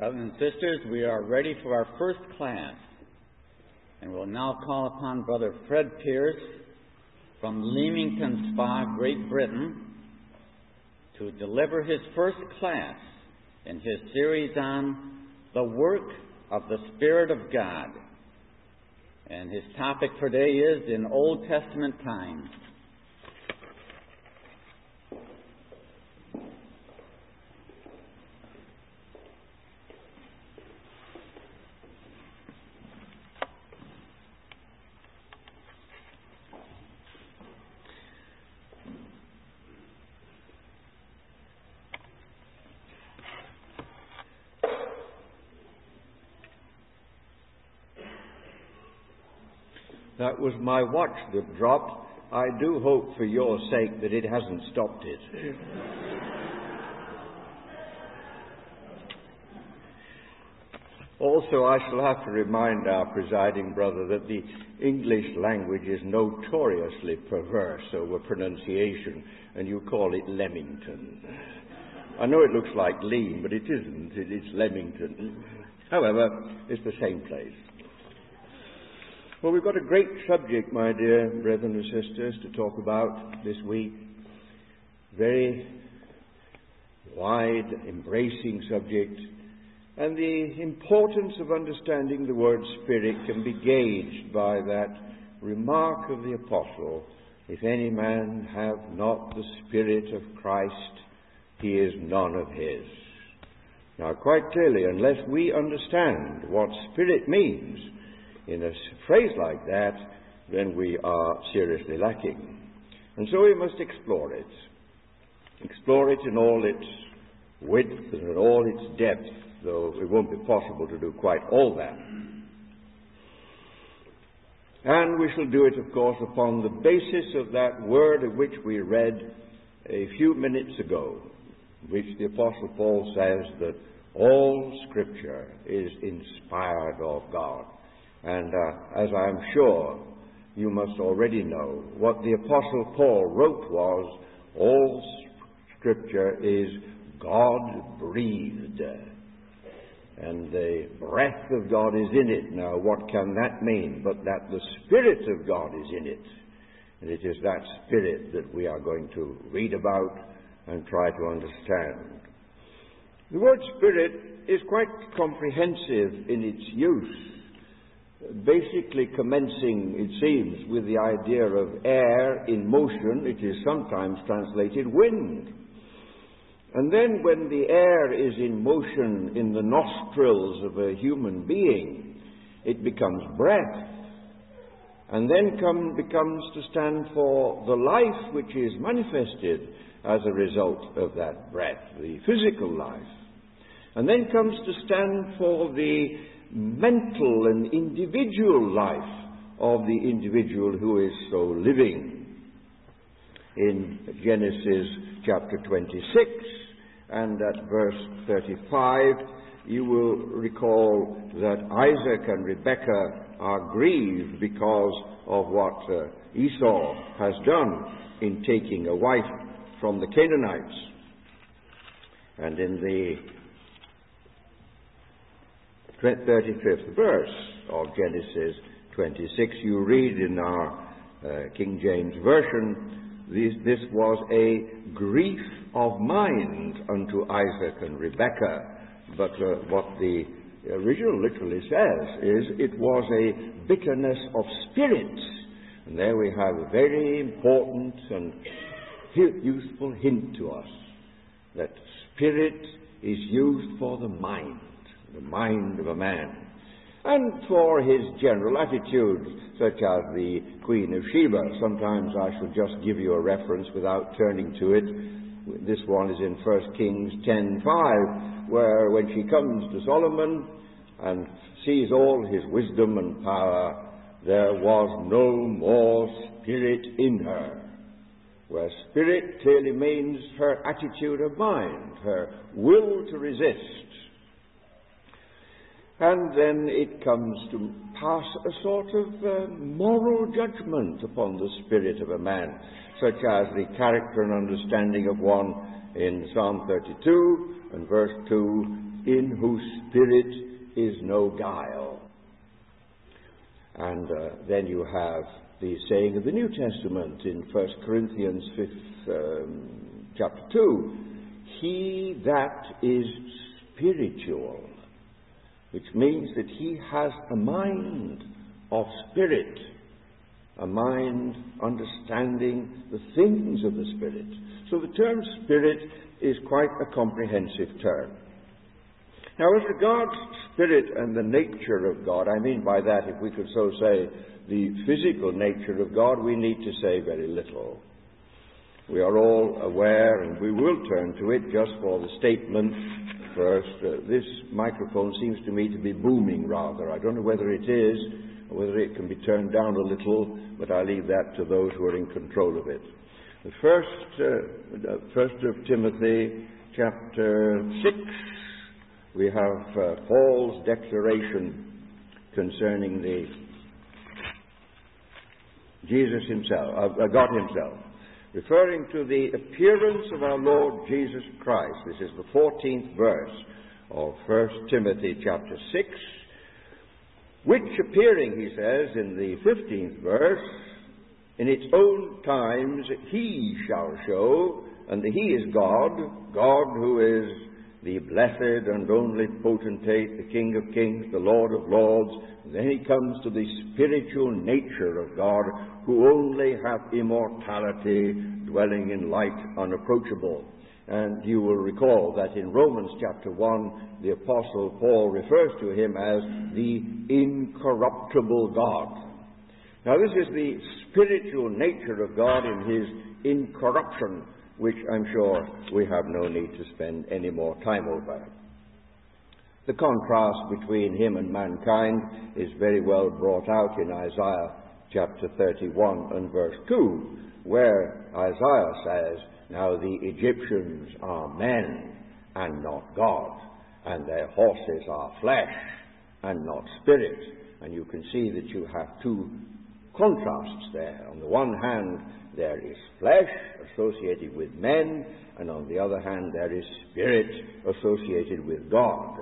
Brothers and sisters, we are ready for our first class, and we'll now call upon Brother Fred Pierce from Leamington Spa, Great Britain, to deliver his first class in his series on the work of the Spirit of God. And his topic for today is in Old Testament times. That was my watch that dropped. I do hope for your sake that it hasn't stopped it. Also, I shall have to remind our presiding brother that the English language is notoriously perverse over pronunciation, and you call it Leamington. I know it looks like Leam, but it isn't. It's Leamington. However, it's the same place. Well, we've got a great subject, my dear brethren and sisters, to talk about this week. Very wide, embracing subject. And the importance of understanding the word Spirit can be gauged by that remark of the Apostle, "If any man have not the Spirit of Christ, he is none of his." Now, quite clearly, unless we understand what Spirit means, in a phrase like that, then we are seriously lacking. And so we must explore it. Explore it in all its width and in all its depth, though it won't be possible to do quite all that. And we shall do it, of course, upon the basis of that word of which we read a few minutes ago, which the Apostle Paul says that all Scripture is inspired of God. And as I am sure you must already know, what the Apostle Paul wrote was, all Scripture is God-breathed. And the breath of God is in it. Now, what can that mean? But that the Spirit of God is in it. And it is that Spirit that we are going to read about and try to understand. The word Spirit is quite comprehensive in its use. Basically commencing, it seems, with the idea of air in motion. It is sometimes translated wind. And then when the air is in motion in the nostrils of a human being, it becomes breath. And then becomes to stand for the life which is manifested as a result of that breath, the physical life. And then comes to stand for the mental and individual life of the individual who is so living. In Genesis chapter 26 and at verse 35, you will recall that Isaac and Rebekah are grieved because of what Esau has done in taking a wife from the Canaanites. And in the 35th verse of Genesis 26, you read in our King James Version, this was a grief of mind unto Isaac and Rebekah. But what the original literally says is it was a bitterness of spirit. And there we have a very important and useful hint to us that spirit is used for the mind of a man, and for his general attitude, such as the Queen of Sheba. Sometimes I should just give you a reference without turning to it. This one is in 1 Kings 10:5, where when she comes to Solomon and sees all his wisdom and power, there was no more spirit in her. Where spirit clearly means her attitude of mind, her will to resist. And then it comes to pass a sort of moral judgment upon the spirit of a man, such as the character and understanding of one in Psalm 32 and verse 2, in whose spirit is no guile. And then you have the saying of the New Testament in 1 Corinthians 5th, chapter 2, he that is spiritual, which means that he has a mind of spirit, a mind understanding the things of the Spirit. So the term spirit is quite a comprehensive term. Now, as regards spirit and the nature of God, I mean by that, if we could so say, the physical nature of God, we need to say very little. We are all aware, and we will turn to it just for the statement first. This microphone seems to me to be booming rather. I don't know whether it is, or whether it can be turned down a little, but I leave that to those who are in control of it. The first of Timothy, chapter 6, we have Paul's declaration concerning the Jesus himself, God himself, referring to the appearance of our Lord Jesus Christ. This is the 14th verse of 1 Timothy chapter 6, which appearing, he says, in the 15th verse, in its own times he shall show, and the he is God, God who is the blessed and only potentate, the King of kings, the Lord of lords. And then he comes to the spiritual nature of God, who only hath immortality, dwelling in light unapproachable. And you will recall that in Romans chapter 1, the Apostle Paul refers to him as the incorruptible God. Now this is the spiritual nature of God in his incorruption, which I'm sure we have no need to spend any more time over. The contrast between him and mankind is very well brought out in Isaiah chapter 31 and verse 2, where Isaiah says, now the Egyptians are men and not God, and their horses are flesh and not spirit. And you can see that you have two contrasts there. On the one hand, there is flesh associated with men, and on the other hand, there is spirit associated with God.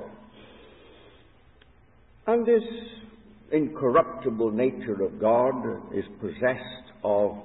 And this incorruptible nature of God is possessed of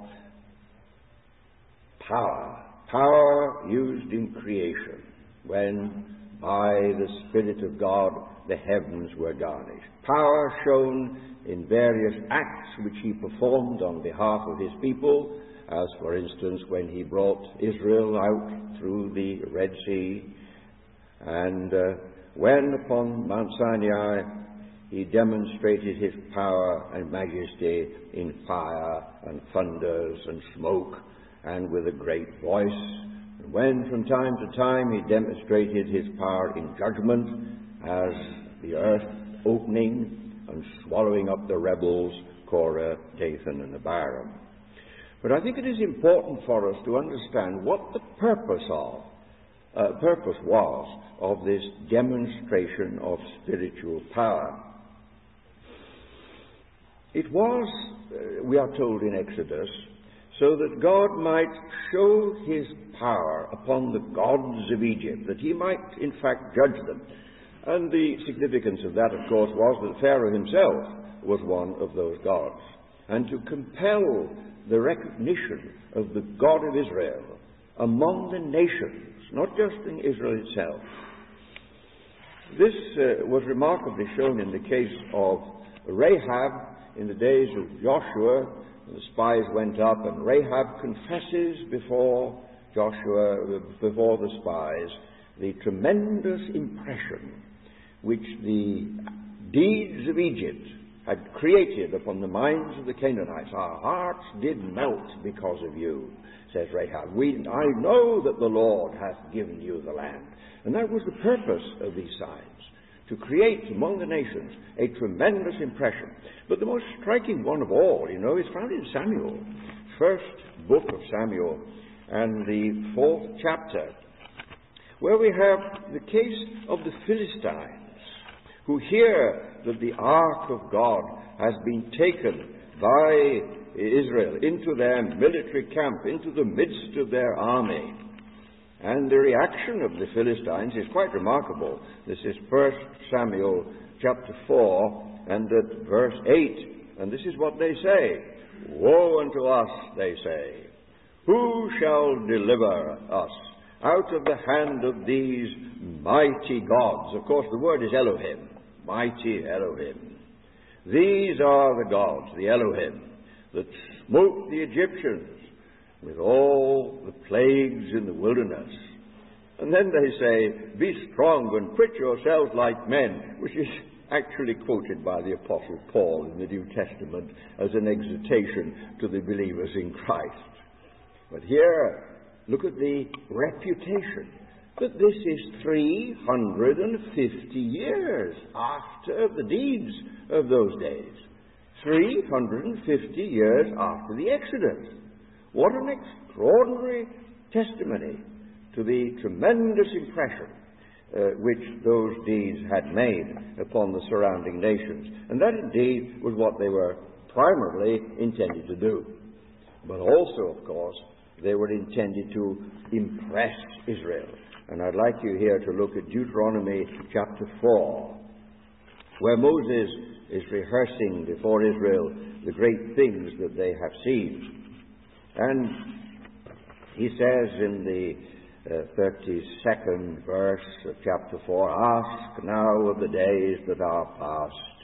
power used in creation, when by the Spirit of God the heavens were garnished. Power shown in various acts which he performed on behalf of his people, as for instance when he brought Israel out through the Red Sea, and when upon Mount Sinai he demonstrated his power and majesty in fire and thunders and smoke and with a great voice, and when from time to time he demonstrated his power in judgment, as the earth opening and swallowing up the rebels, Korah, Dathan and Abiram. But I think it is important for us to understand what the purpose was of this demonstration of spiritual power. It was, we are told in Exodus, so that God might show his power upon the gods of Egypt, that he might in fact judge them. And the significance of that, of course, was that Pharaoh himself was one of those gods, and to compel the recognition of the God of Israel among the nations, not just in Israel itself. This was remarkably shown in the case of Rahab in the days of Joshua. The spies went up, and Rahab confesses before Joshua, before the spies, the tremendous impression which the deeds of Egypt had created upon the minds of the Canaanites. Our hearts did melt because of you, says Rahab. I know that the Lord hath given you the land. And that was the purpose of these signs, to create among the nations a tremendous impression. But the most striking one of all, is found in Samuel, first book of Samuel, and the 4th chapter, where we have the case of the Philistines, who hear that the ark of God has been taken by Israel into their military camp, into the midst of their army. And the reaction of the Philistines is quite remarkable. This is 1 Samuel chapter 4 and at verse 8. And this is what they say. Woe unto us, they say. Who shall deliver us out of the hand of these mighty gods? Of course, the word is Elohim. Mighty Elohim. These are the gods, the Elohim, that smote the Egyptians with all the plagues in the wilderness. And then they say, be strong and quit yourselves like men, which is actually quoted by the Apostle Paul in the New Testament as an exhortation to the believers in Christ. But here, look at the reputation, that this is 350 years after the deeds of those days. 350 years after the Exodus. What an extraordinary testimony to the tremendous impression which those deeds had made upon the surrounding nations. And that indeed was what they were primarily intended to do. But also, of course, they were intended to impress Israel. And I'd like you here to look at Deuteronomy chapter 4, where Moses is rehearsing before Israel the great things that they have seen. And he says in the 32nd verse of chapter 4, ask now of the days that are past.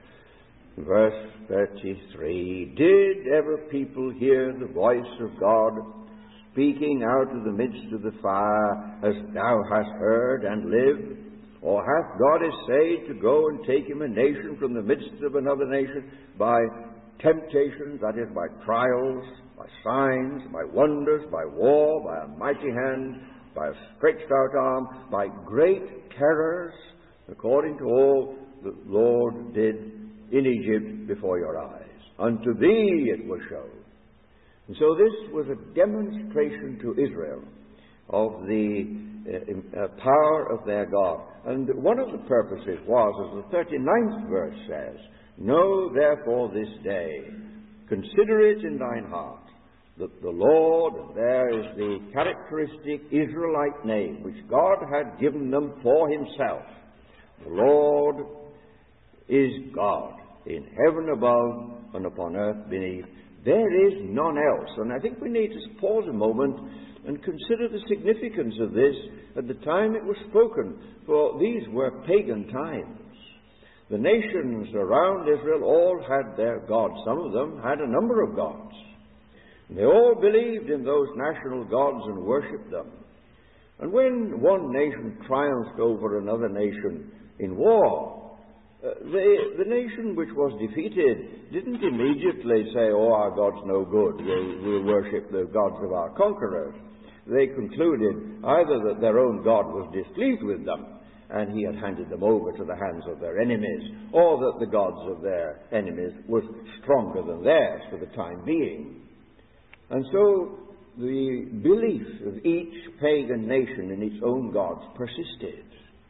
Verse 33, did ever people hear the voice of God speaking out of the midst of the fire, as thou hast heard and lived? Or hath God essayed to go and take him a nation from the midst of another nation by temptations, that is, by trials, by signs, by wonders, by war, by a mighty hand, by a stretched out arm, by great terrors, according to all the Lord did in Egypt before your eyes? Unto thee it was shown. And so this was a demonstration to Israel of the power of their God. And one of the purposes was, as the 39th verse says, know therefore this day, consider it in thine heart, that the Lord, and there is the characteristic Israelite name which God had given them for himself. The Lord is God, in heaven above and upon earth beneath. There is none else. And I think we need to pause a moment and consider the significance of this at the time it was spoken, for these were pagan times. The nations around Israel all had their gods. Some of them had a number of gods. They all believed in those national gods and worshipped them. And when one nation triumphed over another nation in war, the nation which was defeated didn't immediately say, oh, our God's no good, we'll worship the gods of our conquerors. They concluded either that their own God was displeased with them, and he had handed them over to the hands of their enemies, or that the gods of their enemies were stronger than theirs for the time being. And so the belief of each pagan nation in its own gods persisted.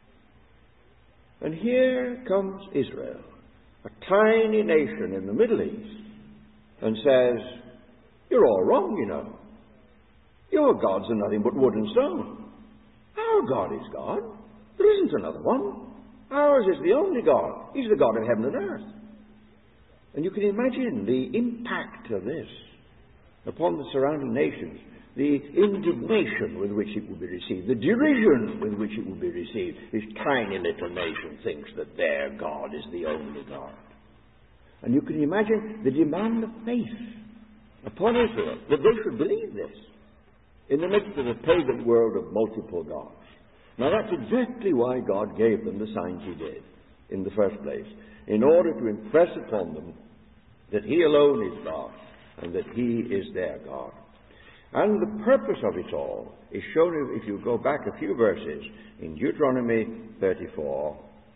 And here comes Israel, a tiny nation in the Middle East, and says, you're all wrong, you know. Your gods are nothing but wood and stone. Our God is God. There isn't another one. Ours is the only God. He's the God of heaven and earth. And you can imagine the impact of this upon the surrounding nations, the indignation with which it will be received, the derision with which it will be received. This tiny little nation thinks that their God is the only God. And you can imagine the demand of faith upon Israel, that they should believe this in the midst of a pagan world of multiple gods. Now that's exactly why God gave them the signs he did in the first place, in order to impress upon them that he alone is God and that he is their God. And the purpose of it all is shown if you go back a few verses in Deuteronomy 34.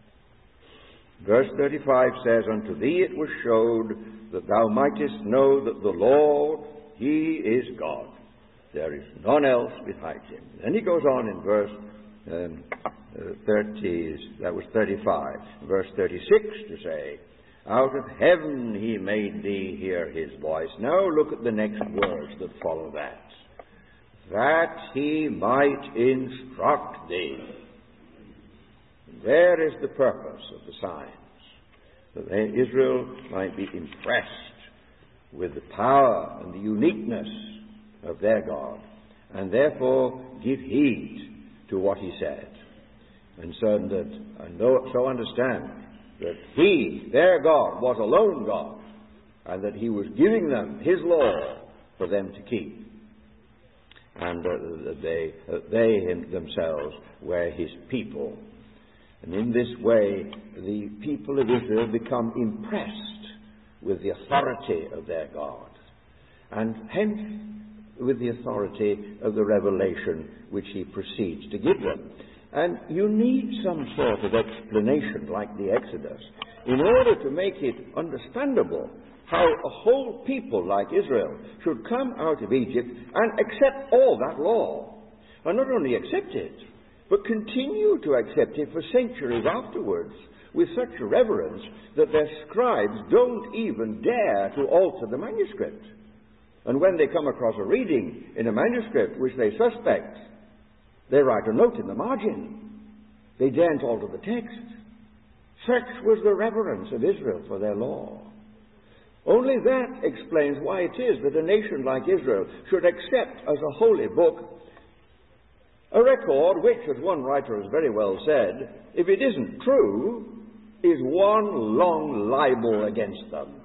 Verse 35 says, unto thee it was showed that thou mightest know that the Lord, he is God. There is none else besides him. Then he goes on in verse 35, verse 36 to say, out of heaven he made thee hear his voice. Now look at the next words that follow that. that he might instruct thee. There is the purpose of the signs, that Israel might be impressed with the power and the uniqueness of their God, and therefore give heed to what he said, and so understand that he, their God, was alone God, and that he was giving them his law for them to keep, and that they themselves were his people. And in this way, the people of Israel become impressed with the authority of their God, and hence with the authority of the revelation which he proceeds to give them. And you need some sort of explanation, like the Exodus, in order to make it understandable how a whole people like Israel should come out of Egypt and accept all that law. And not only accept it, but continue to accept it for centuries afterwards with such reverence that their scribes don't even dare to alter the manuscript. And when they come across a reading in a manuscript which they suspect, they write a note in the margin. They daren't alter the text. Such was the reverence of Israel for their law. Only that explains why it is that a nation like Israel should accept as a holy book a record which, as one writer has very well said, if it isn't true, is one long libel against them.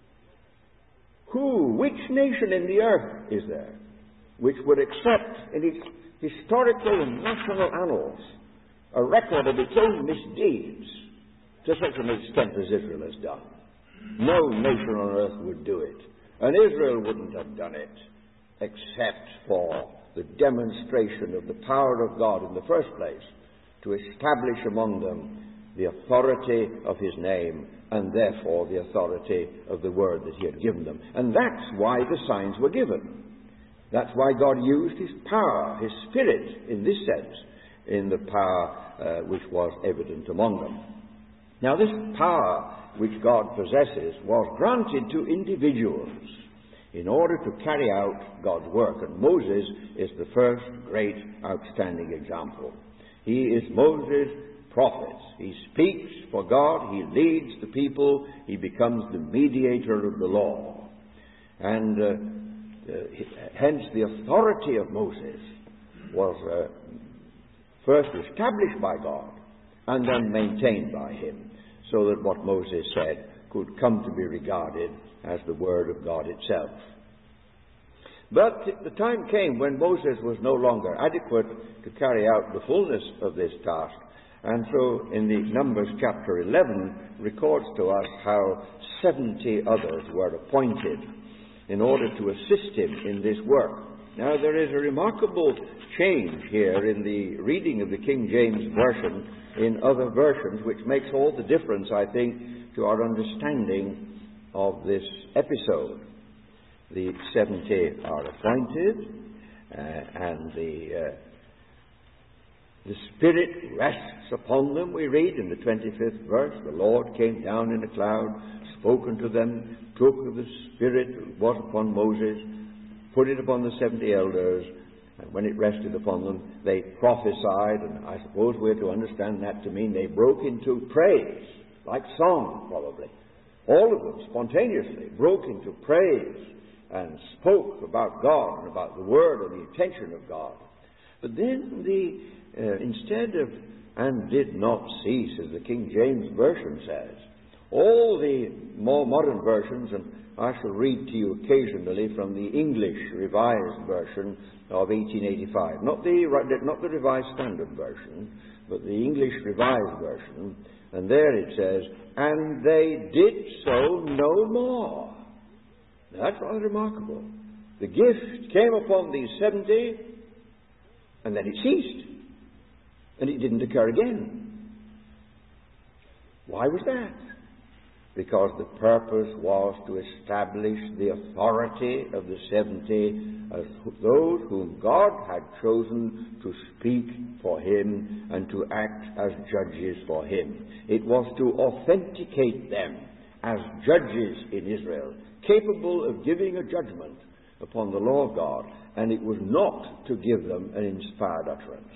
Which nation in the earth is there which would accept in its historical and national annals a record of its own misdeeds to such an extent as Israel has done? No nation on earth would do it, and Israel wouldn't have done it, except for the demonstration of the power of God in the first place, to establish among them the authority of his name, and therefore the authority of the word that he had given them. And that's why the signs were given. That's why God used his power, his spirit, in this sense, in the power which was evident among them. Now, this power which God possesses was granted to individuals in order to carry out God's work. And Moses is the first great outstanding example. He is Moses' prophet. He speaks for God, he leads the people, he becomes the mediator of the law. And hence the authority of Moses was first established by God and then maintained by him, so that what Moses said could come to be regarded as the word of God itself. But the time came when Moses was no longer adequate to carry out the fullness of this task. And so in the Numbers chapter 11 records to us how 70 others were appointed in order to assist him in this work. Now there is a remarkable change here in the reading of the King James Version in other versions, which makes all the difference, I think, to our understanding of this episode. The 70 are appointed, and the Spirit rests upon them, we read in the 25th verse. The Lord came down in a cloud, spoke unto them, took of the Spirit that was upon Moses, put it upon the 70 elders, and when it rested upon them, they prophesied, and I suppose we're to understand that to mean they broke into praise, like song probably. All of them spontaneously broke into praise and spoke about God and about the Word and the intention of God. But then instead of, and did not cease, as the King James Version says, all the more modern versions, and I shall read to you occasionally from the English Revised Version of 1885, not the Revised Standard Version, but the English Revised Version, and there it says, and they did so no more. Now, that's rather remarkable. The gift came upon these 70, and then it ceased. And it didn't occur again. Why was that? Because the purpose was to establish the authority of the 70 as those whom God had chosen to speak for him and to act as judges for him. It was to authenticate them as judges in Israel, capable of giving a judgment upon the law of God, and it was not to give them an inspired utterance.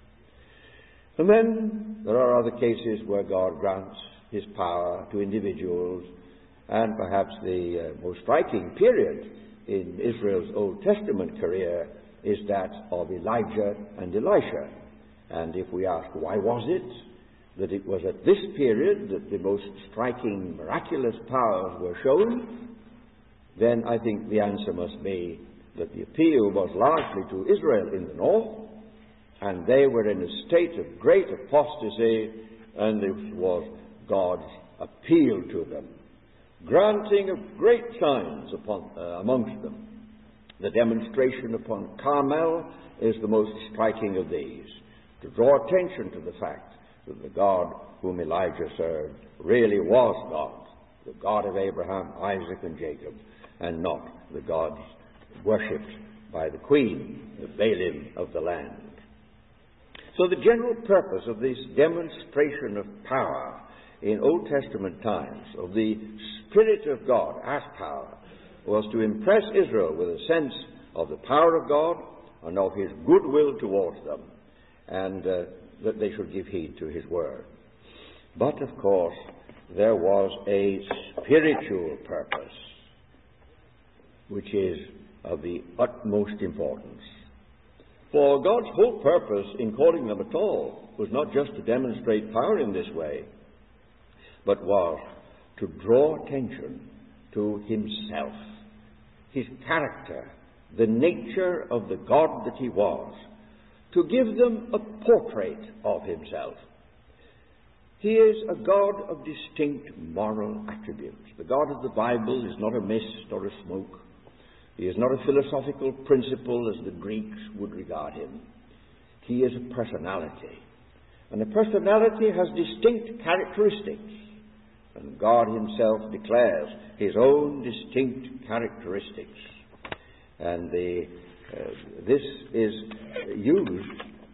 And then there are other cases where God grants his power to individuals, and perhaps the most striking period in Israel's Old Testament career is that of Elijah and Elisha. And if we ask why was it that it was at this period that the most striking miraculous powers were shown, then I think the answer must be that the appeal was largely to Israel in the north, and they were in a state of great apostasy, and it was God's appeal to them, granting of great signs amongst them. The demonstration upon Carmel is the most striking of these, to draw attention to the fact that the God whom Elijah served really was God, the God of Abraham, Isaac, and Jacob, and not the gods worshipped by the queen, the Baalim of the land. So the general purpose of this demonstration of power in Old Testament times, of the Spirit of God as power, was to impress Israel with a sense of the power of God and of his goodwill towards them, and that they should give heed to his word. But, of course, there was a spiritual purpose, which is of the utmost importance. For God's whole purpose in calling them at all was not just to demonstrate power in this way, but was to draw attention to himself, his character, the nature of the God that he was, to give them a portrait of himself. He is a God of distinct moral attributes. The God of the Bible is not a mist or a smoke. He is not a philosophical principle as the Greeks would regard him. He is a personality. And a personality has distinct characteristics. And God himself declares his own distinct characteristics. And this is used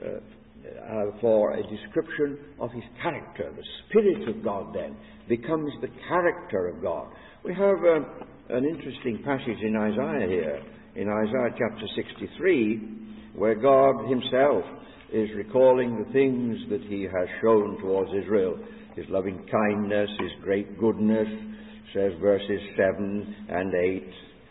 for a description of his character. The Spirit of God then becomes the character of God. We have an interesting passage in Isaiah here, in Isaiah chapter 63, where God himself is recalling the things that he has shown towards Israel, his loving kindness, his great goodness, says verses 7 and 8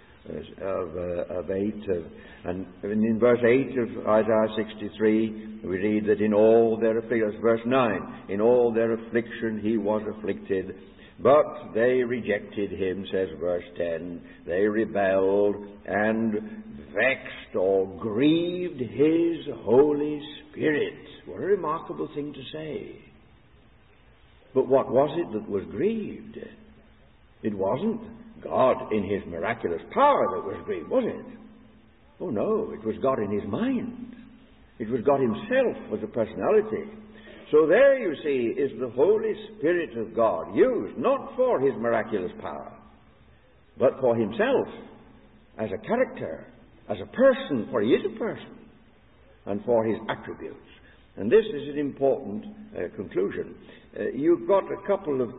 and in verse 8 of Isaiah 63 we read that in all their affliction, verse 9, in all their affliction he was afflicted, but they rejected him, says verse 10. They rebelled and vexed or grieved his Holy Spirit. What a remarkable thing to say. But what was it that was grieved? It wasn't God in his miraculous power that was grieved, was it? Oh no, it was God in his mind. It was God himself as a personality. So there, you see, is the Holy Spirit of God used not for his miraculous power, but for himself as a character, as a person, for he is a person, and for his attributes. And this is an important conclusion. You've got a couple of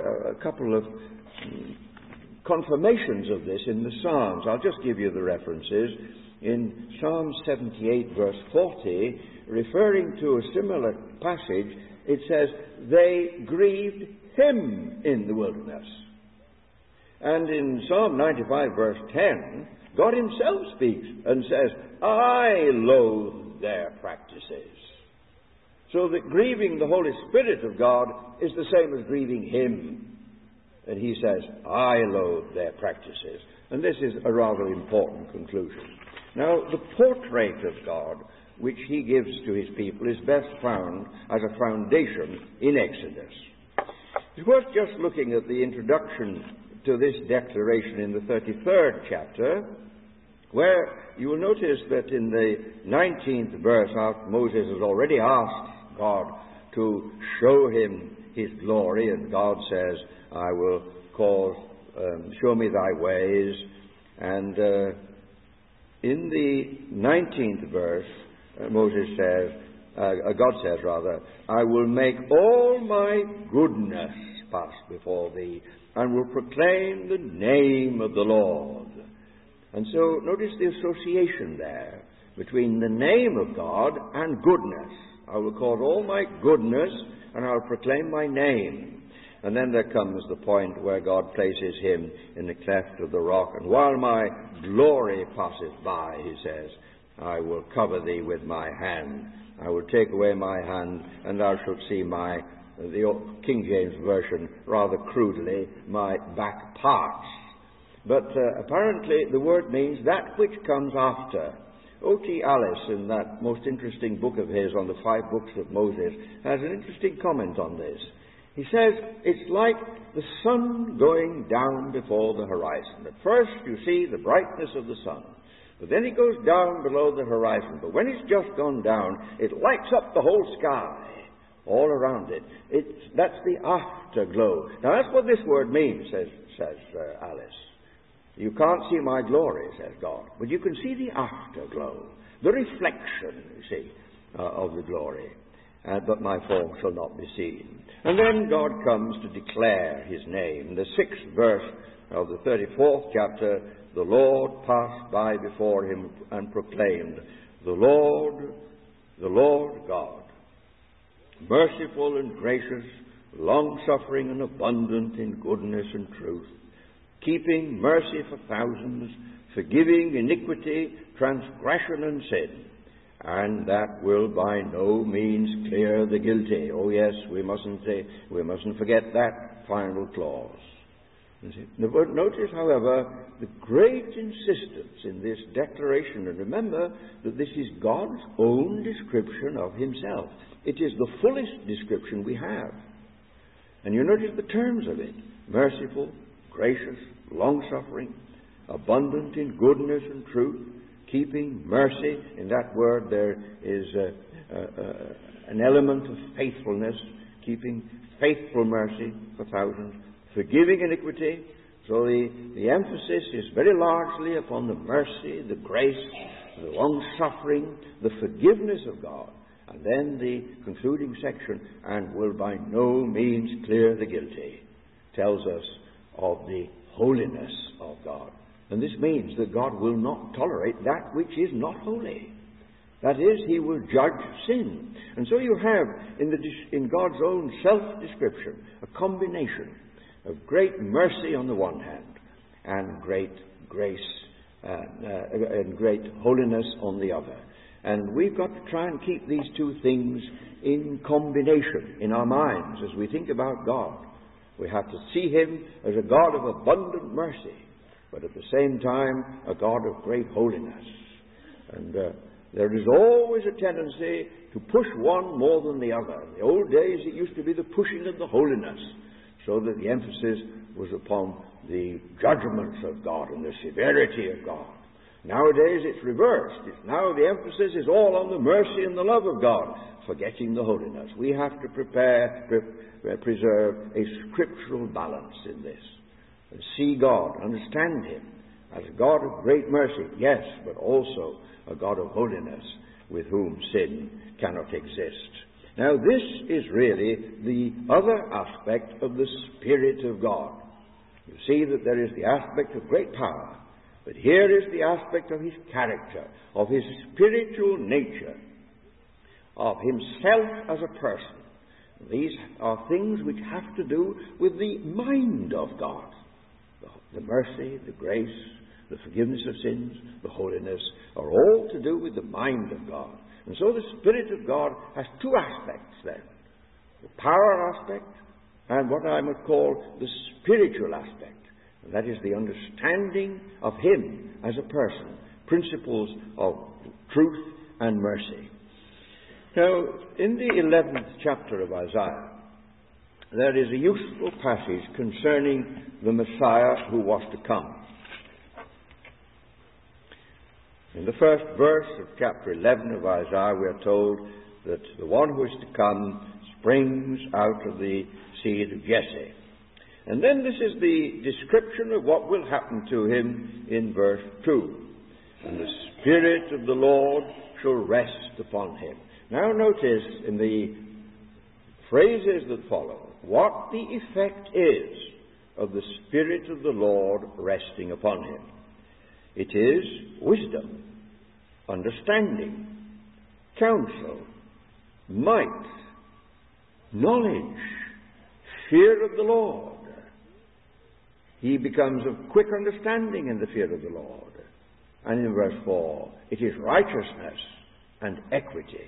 confirmations of this in the Psalms. I'll just give you the references. In Psalm 78, verse 40, referring to a similar passage, it says, they grieved him in the wilderness. And in Psalm 95, verse 10, God himself speaks and says, I loathe their practices. So that grieving the Holy Spirit of God is the same as grieving him. And he says, I loathe their practices. And this is a rather important conclusion. Now, the portrait of God which he gives to his people is best found as a foundation in Exodus. It's worth just looking at the introduction to this declaration in the 33rd chapter, where you will notice that in the 19th verse, after Moses has already asked God to show him his glory, and God says, I will show me thy ways. And in the 19th verse, God says, I will make all my goodness pass before thee, and will proclaim the name of the Lord. And so notice the association there between the name of God and goodness. I will record all my goodness, and I will proclaim my name. And then there comes the point where God places him in the cleft of the rock. And while my glory passes by, he says, I will cover thee with my hand. I will take away my hand, and thou shalt see the King James Version, rather crudely, my back parts. But apparently the word means that which comes after. O.T. Alice, in that most interesting book of his on the 5 books of Moses, has an interesting comment on this. He says, it's like the sun going down before the horizon. At first you see the brightness of the sun, but then it goes down below the horizon. But when it's just gone down, it lights up the whole sky, all around it. That's the afterglow. Now that's what this word means, says Alice. You can't see my glory, says God, but you can see the afterglow, the reflection, you see, of the glory. But my form shall not be seen. And then God comes to declare his name. The 6th verse of the 34th chapter, the Lord passed by before him and proclaimed, the Lord God, merciful and gracious, long-suffering and abundant in goodness and truth, keeping mercy for thousands, forgiving iniquity, transgression and sin, and that will by no means clear the guilty. Oh yes, we mustn't forget that final clause. Notice, however, the great insistence in this declaration, and remember that this is God's own description of himself. It is the fullest description we have. And you notice the terms of it: merciful, gracious, long-suffering, abundant in goodness and truth, keeping mercy. In that word there is an element of faithfulness, keeping faithful mercy for thousands, forgiving iniquity. So the emphasis is very largely upon the mercy, the grace, the long-suffering, the forgiveness of God. And then the concluding section, and will by no means clear the guilty, tells us of the holiness of God. And this means that God will not tolerate that which is not holy. That is, he will judge sin. And so you have in God's own self-description a combination of great mercy on the one hand and great grace and great holiness on the other. And we've got to try and keep these two things in combination in our minds as we think about God. We have to see him as a God of abundant mercy, but at the same time a God of great holiness. And there is always a tendency to push one more than the other. In the old days it used to be the pushing of the holiness, so that the emphasis was upon the judgments of God and the severity of God. Nowadays it's reversed. Now the emphasis is all on the mercy and the love of God, forgetting the holiness. We have to preserve a scriptural balance in this, and see God, understand him as a God of great mercy, yes, but also a God of holiness with whom sin cannot exist. Now this is really the other aspect of the Spirit of God. You see that there is the aspect of great power, but here is the aspect of his character, of his spiritual nature, of himself as a person. These are things which have to do with the mind of God. The mercy, the grace, the forgiveness of sins, the holiness are all to do with the mind of God. And so the Spirit of God has two aspects then. The power aspect and what I might call the spiritual aspect. And that is the understanding of him as a person, principles of truth and mercy. Now, in the 11th chapter of Isaiah, there is a useful passage concerning the Messiah who was to come. In the first verse of chapter 11 of Isaiah, we are told that the one who is to come springs out of the seed of Jesse. And then this is the description of what will happen to him in verse 2. And the Spirit of the Lord shall rest upon him. Now notice in the phrases that follow what the effect is of the Spirit of the Lord resting upon him. It is wisdom, understanding, counsel, might, knowledge, fear of the Lord. He becomes of quick understanding in the fear of the Lord. And in verse 4, it is righteousness and equity.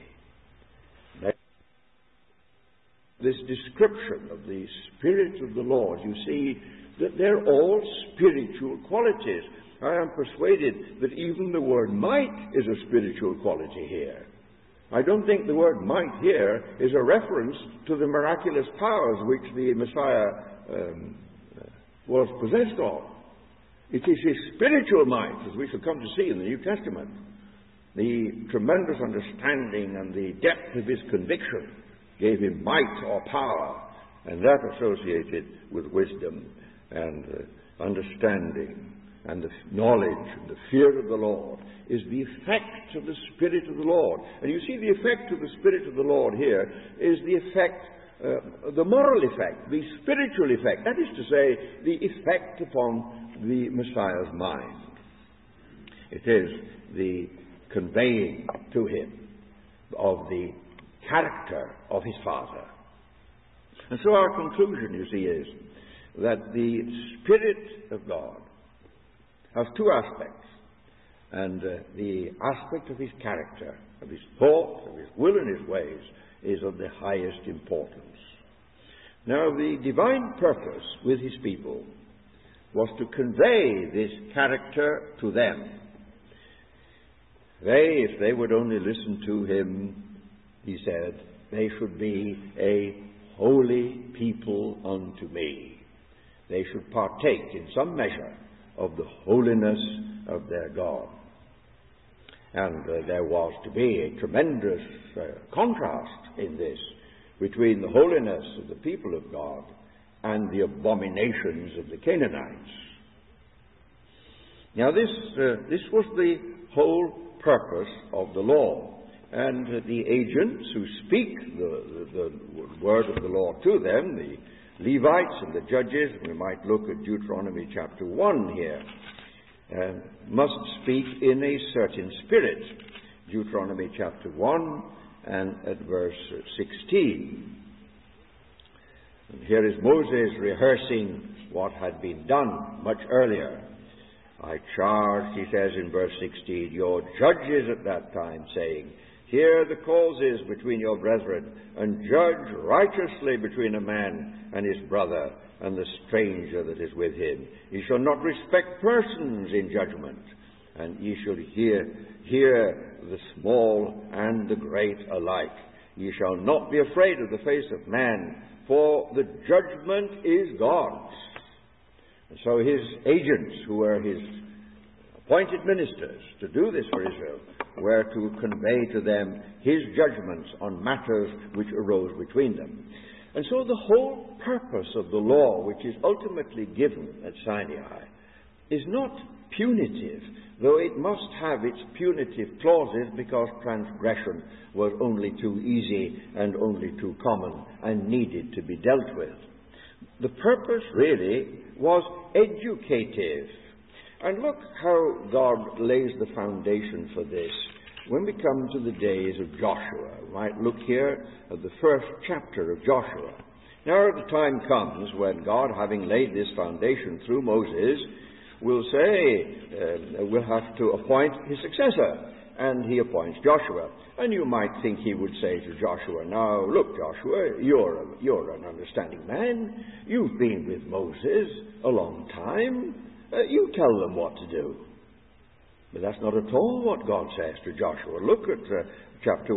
This description of the Spirit of the Lord, you see that they're all spiritual qualities. I am persuaded that even the word might is a spiritual quality here. I don't think the word might here is a reference to the miraculous powers which the Messiah was possessed of. It is his spiritual might, as we shall come to see in the New Testament. The tremendous understanding and the depth of his conviction gave him might or power, and that associated with wisdom and understanding and the knowledge and the fear of the Lord is the effect of the Spirit of the Lord. And you see the effect of the Spirit of the Lord here is the effect, the moral effect, the spiritual effect. That is to say, the effect upon the Messiah's mind. It is the conveying to him of the character of his Father. And so our conclusion, you see, is that the Spirit of God has two aspects. And the aspect of his character, of his thoughts, of his will and his ways, is of the highest importance. Now, the divine purpose with his people was to convey this character to them. They, if they would only listen to him, he said, they should be a holy people unto me. They should partake in some measure of the holiness of their God. And there was to be a tremendous contrast in this between the holiness of the people of God and the abominations of the Canaanites. Now this was the whole purpose of the law. And the agents who speak the word of the law to them, the Levites and the judges, we might look at Deuteronomy chapter 1 here, must speak in a certain spirit. Deuteronomy chapter 1 and at verse 16. And here is Moses rehearsing what had been done much earlier. I charged, he says in verse 16, your judges at that time, saying, hear the causes between your brethren, and judge righteously between a man and his brother, and the stranger that is with him. Ye shall not respect persons in judgment, and ye shall hear the small and the great alike. Ye shall not be afraid of the face of man, for the judgment is God's. And so his agents, who were his appointed ministers to do this for Israel, were to convey to them his judgments on matters which arose between them. And so the whole purpose of the law, which is ultimately given at Sinai, is not punitive, though it must have its punitive clauses because transgression was only too easy and only too common and needed to be dealt with. The purpose really was educative. And look how God lays the foundation for this. When we come to the days of Joshua, we might look here at the first chapter of Joshua. Now the time comes when God, having laid this foundation through Moses, will say, we'll have to appoint his successor. And he appoints Joshua. And you might think he would say to Joshua, now look, Joshua, you're an understanding man. You've been with Moses a long time. You tell them what to do. But that's not at all what God says to Joshua. Look at chapter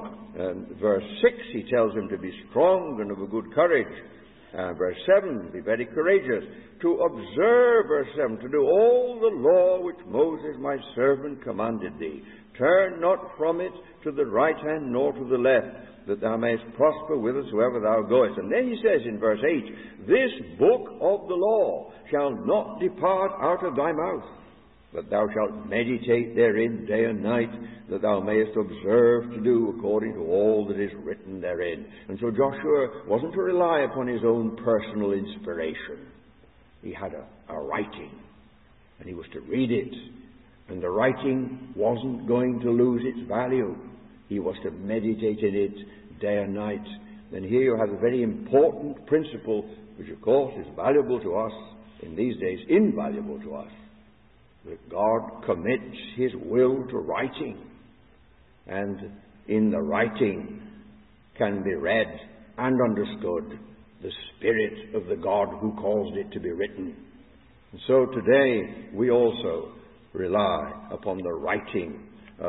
1, verse 6. He tells him to be strong and of a good courage. Verse 7, be very courageous. To observe, verse 7, to do all the law which Moses my servant commanded thee. Turn not from it to the right hand nor to the left, that thou mayest prosper whithersoever thou goest. And then he says in verse 8, this book of the law shall not depart out of thy mouth, but thou shalt meditate therein day and night, that thou mayest observe to do according to all that is written therein. And so Joshua wasn't to rely upon his own personal inspiration. He had a writing, and he was to read it And the writing wasn't going to lose its value. He was to meditate in it day and night. Then here you have a very important principle, which of course is valuable to us in these days, invaluable to us, that God commits His will to writing. And in the writing can be read and understood the Spirit of the God who caused it to be written. And so today we also rely upon the writing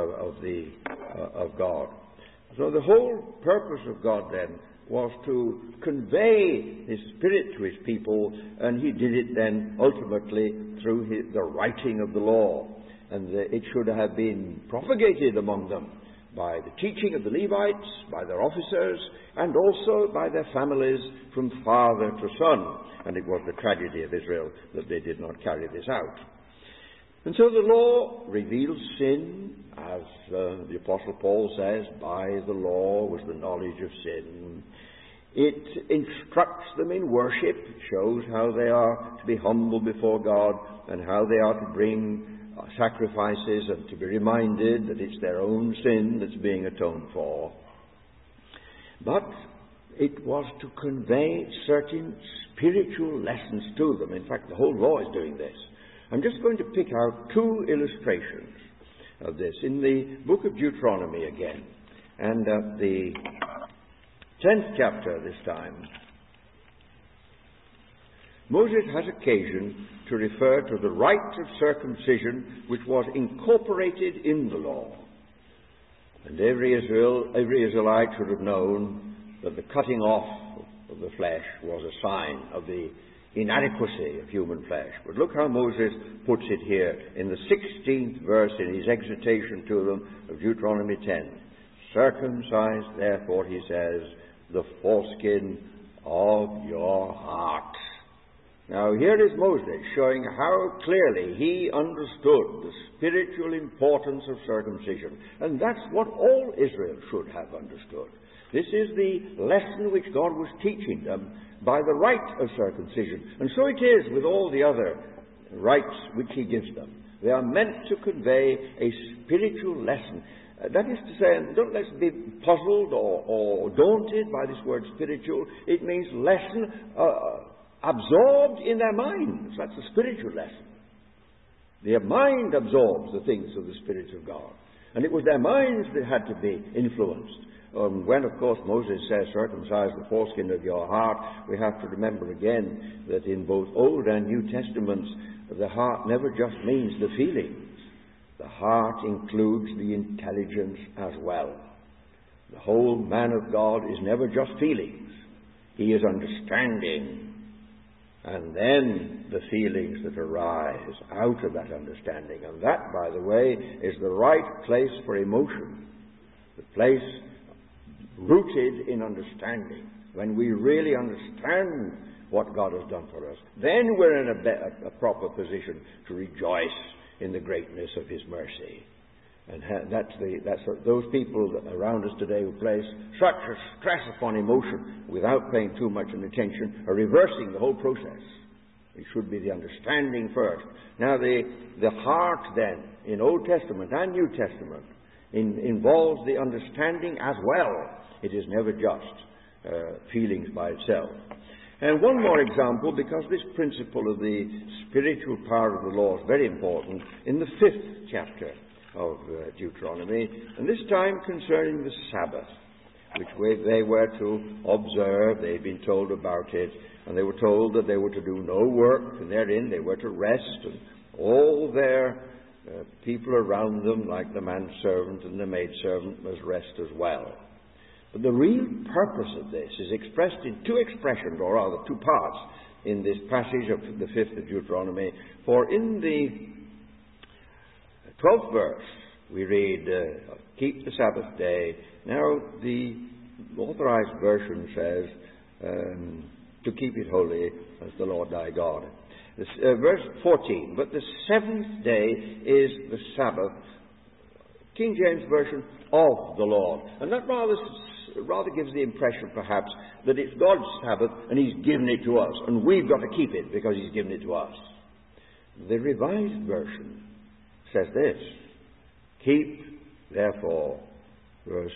of God. So the whole purpose of God then was to convey His Spirit to His people, and He did it then ultimately through the writing of the law. And it should have been propagated among them by the teaching of the Levites, by their officers, and also by their families from father to son. And it was the tragedy of Israel that they did not carry this out. And so the law reveals sin, as the Apostle Paul says, by the law was the knowledge of sin. It instructs them in worship, shows how they are to be humble before God and how they are to bring sacrifices and to be reminded that it's their own sin that's being atoned for. But it was to convey certain spiritual lessons to them. In fact, the whole law is doing this. I'm just going to pick out two illustrations of this in the book of Deuteronomy again. And the 10th chapter this time, Moses has occasion to refer to the rite of circumcision which was incorporated in the law. And every Israelite should have known that the cutting off of the flesh was a sign of the inadequacy of human flesh. But look how Moses puts it here in the 16th verse in his exhortation to them of Deuteronomy 10. Circumcise, therefore, he says, the foreskin of your heart. Now here is Moses showing how clearly he understood the spiritual importance of circumcision. And that's what all Israel should have understood. This is the lesson which God was teaching them by the rite of circumcision. And so it is with all the other rites which he gives them. They are meant to convey a spiritual lesson. That is to say, don't let's be puzzled or daunted by this word spiritual. It means lesson absorbed in their minds. That's a spiritual lesson. Their mind absorbs the things of the Spirit of God. And it was their minds that had to be influenced. When, of course, Moses says, circumcise the foreskin of your heart, we have to remember again that in both Old and New Testaments, the heart never just means the feelings. The heart includes the intelligence as well. The whole man of God is never just feelings. He is understanding. And then the feelings that arise out of that understanding. And that, by the way, is the right place for emotion. The place rooted in understanding. When we really understand what God has done for us, then we're in a proper position to rejoice in the greatness of His mercy. And those people around us today who place such a stress upon emotion without paying too much attention are reversing the whole process. It should be the understanding first. Now the heart then, in Old Testament and New Testament, involves the understanding as well. It is never just feelings by itself. And one more example, because this principle of the spiritual power of the law is very important, in the 5th chapter of Deuteronomy, and this time concerning the Sabbath, which they were to observe. They'd been told about it, and they were told that they were to do no work, and therein they were to rest, and all their people around them, like the manservant and the maidservant, must rest as well. But the real purpose of this is expressed in two expressions, or rather two parts, in this passage of the 5th of Deuteronomy. For in the 12th verse, we read, keep the Sabbath day. Now, the Authorized Version says, to keep it holy as the Lord thy God. Verse 14, but the 7th day is the Sabbath. King James Version, of the Lord. And that rather gives the impression, perhaps, that it's God's Sabbath and He's given it to us, and we've got to keep it because He's given it to us. The Revised Version says this, keep, therefore, the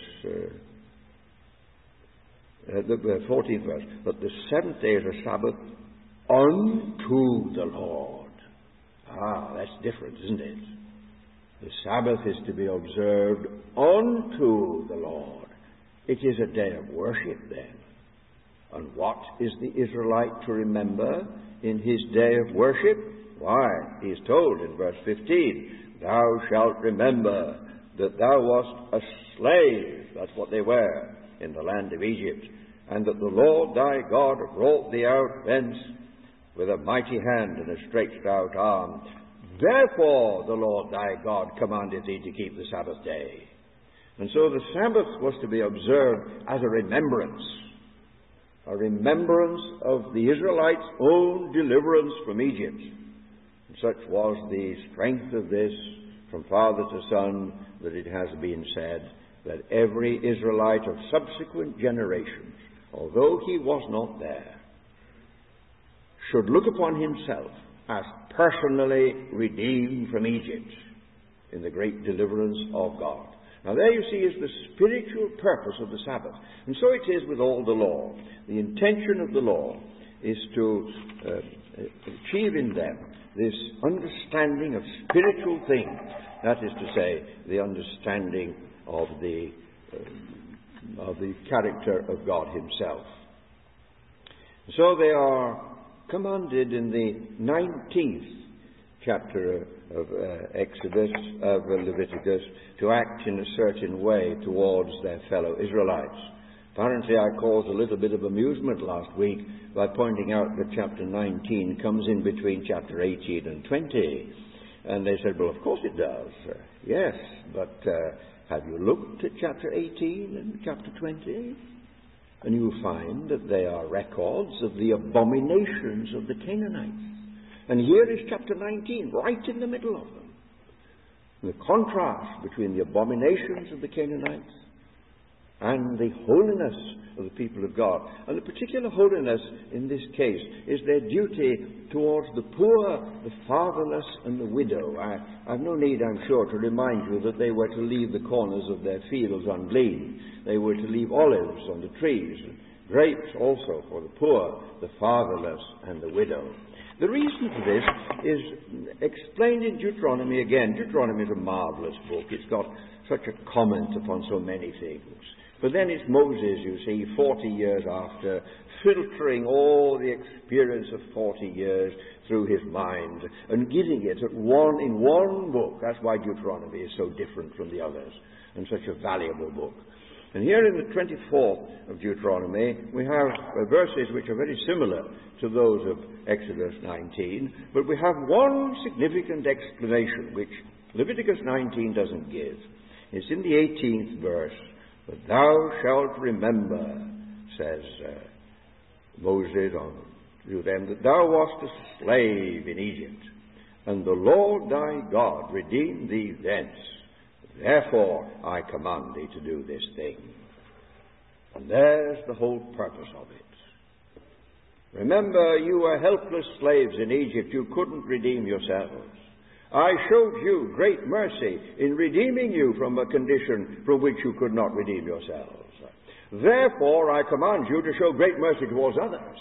14th verse, but the seventh day is a Sabbath unto the Lord. Ah, that's different, isn't it? The Sabbath is to be observed unto the Lord. It is a day of worship then. And what is the Israelite to remember in his day of worship? Why, he is told in verse 15, thou shalt remember that thou wast a slave, that's what they were, in the land of Egypt, and that the Lord thy God brought thee out thence with a mighty hand and a stretched out arm. Therefore the Lord thy God commanded thee to keep the Sabbath day. And so the Sabbath was to be observed as a remembrance of the Israelites' own deliverance from Egypt. And such was the strength of this from father to son that it has been said that every Israelite of subsequent generations, although he was not there, should look upon himself as personally redeemed from Egypt in the great deliverance of God. Now there you see is the spiritual purpose of the Sabbath. And so it is with all the law. The intention of the law is to achieve in them this understanding of spiritual things. That is to say, the understanding of the character of God himself. So they are commanded in the 19th chapter of Leviticus, to act in a certain way towards their fellow Israelites. Apparently I caused a little bit of amusement last week by pointing out that chapter 19 comes in between chapter 18 and 20. And they said, well, of course it does. Yes, but have you looked at chapter 18 and chapter 20? And you will find that they are records of the abominations of the Canaanites. And here is chapter 19, right in the middle of them. The contrast between the abominations of the Canaanites and the holiness of the people of God. And the particular holiness in this case is their duty towards the poor, the fatherless, and the widow. I have no need, I'm sure, to remind you that they were to leave the corners of their fields ungleaned. They were to leave olives on the trees, and grapes also for the poor, the fatherless, and the widow. The reason for this is explained in Deuteronomy again. Deuteronomy is a marvelous book. It's got such a comment upon so many things. But then it's Moses, you see, 40 years after, filtering all the experience of 40 years through his mind and giving it in one book. That's why Deuteronomy is so different from the others and such a valuable book. And here in the 24th of Deuteronomy, we have verses which are very similar to those of Exodus 19, but we have one significant explanation which Leviticus 19 doesn't give. It's in the 18th verse. But thou shalt remember, says Moses to them, that thou wast a slave in Egypt, and the Lord thy God redeemed thee thence. Therefore I command thee to do this thing. And there's the whole purpose of it. Remember, you were helpless slaves in Egypt. You couldn't redeem yourselves. I showed you great mercy in redeeming you from a condition from which you could not redeem yourselves. Therefore, I command you to show great mercy towards others.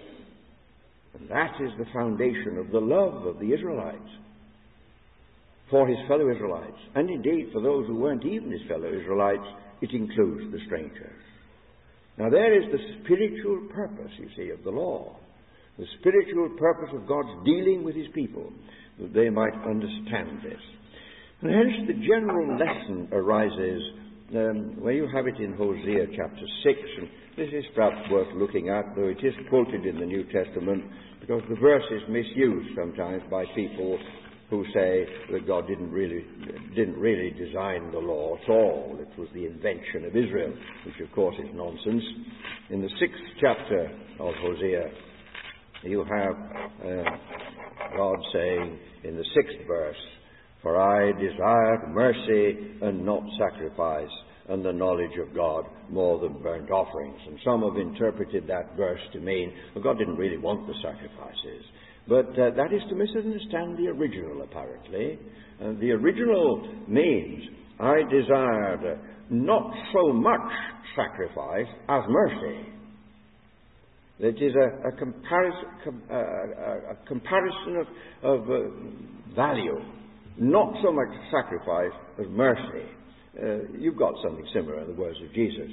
And that is the foundation of the love of the Israelites for his fellow Israelites. And indeed, for those who weren't even his fellow Israelites, it includes the strangers. Now, there is the spiritual purpose, you see, of the law. The spiritual purpose of God's dealing with his people, that they might understand this. And hence the general lesson arises where you have it in Hosea chapter 6, and this is perhaps worth looking at, though it is quoted in the New Testament, because the verse is misused sometimes by people who say that God didn't really design the law at all. It was the invention of Israel, which of course is nonsense. In the 6th chapter of Hosea, you have God saying in the 6th verse, for I desire mercy and not sacrifice, and the knowledge of God more than burnt offerings. And some have interpreted that verse to mean, well, God didn't really want the sacrifices. But that is to misunderstand the original, apparently. The original means, I desired not so much sacrifice as mercy. It is a comparison of value. Not so much sacrifice as mercy. You've got something similar in the words of Jesus.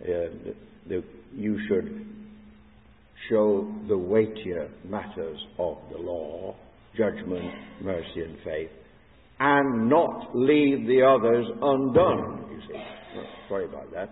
You should show the weightier matters of the law, judgment, mercy, and faith, and not leave the others undone, you see. Oh, sorry about that.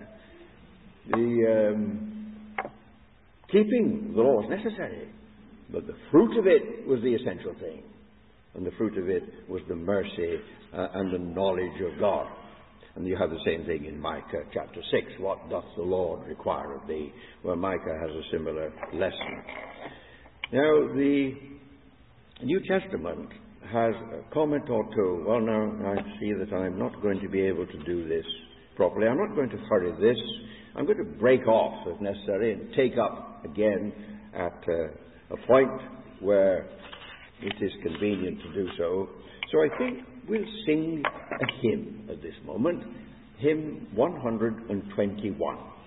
Keeping the law is necessary, but the fruit of it was the essential thing. And the fruit of it was the mercy and the knowledge of God. And you have the same thing in Micah chapter 6. What doth the Lord require of thee? Where Micah has a similar lesson. Now, the New Testament has a comment or two. Well, now, I see that I'm not going to be able to do this properly. I'm not going to hurry this. I'm going to break off, if necessary, and take up again at a point where it is convenient to do so. So I think we'll sing a hymn at this moment, hymn 121.